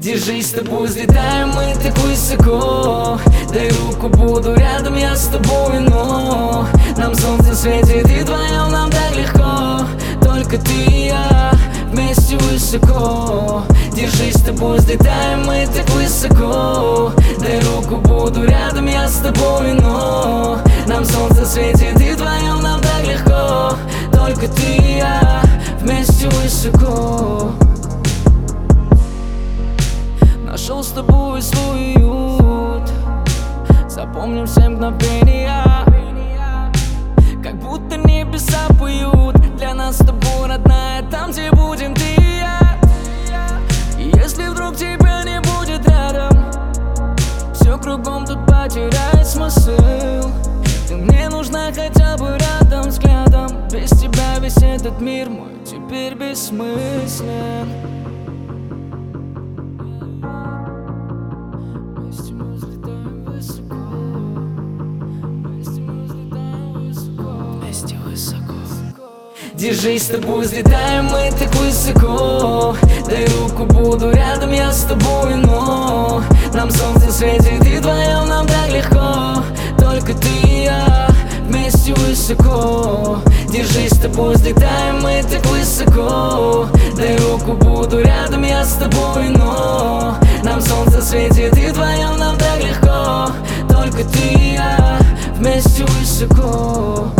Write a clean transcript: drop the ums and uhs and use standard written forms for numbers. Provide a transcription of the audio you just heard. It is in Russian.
Держись, с тобой взлетаем мы так высоко. Дай руку, буду рядом я с тобой, но нам солнце светит и вдвоем нам так легко. Только ты и я вместе высоко. Держись, с тобой взлетаем мы так высоко. Дай руку, буду рядом я с тобой, но нам солнце светит и вдвоем нам так легко. Только ты и я вместе высоко. Нашел с тобой свой уют, запомним все мгновения, как будто небеса поют для нас с тобой, родная, там, где будем ты и я. И если вдруг тебя не будет рядом, все кругом тут потеряет смысл. Ты мне нужна хотя бы рядом взглядом. Без тебя весь этот мир мой теперь бессмыслен. Держись, с тобой взлетаем мы так высоко. Дай руку, буду рядом я с тобой, но нам солнце светит и вдвоем нам так легко. Только ты и я вместе высоко. Держись, с тобой взлетаем мы так высоко. Дай руку, буду рядом я с тобой, но нам солнце светит и вдвоем нам так легко. Только ты и я вместе высоко.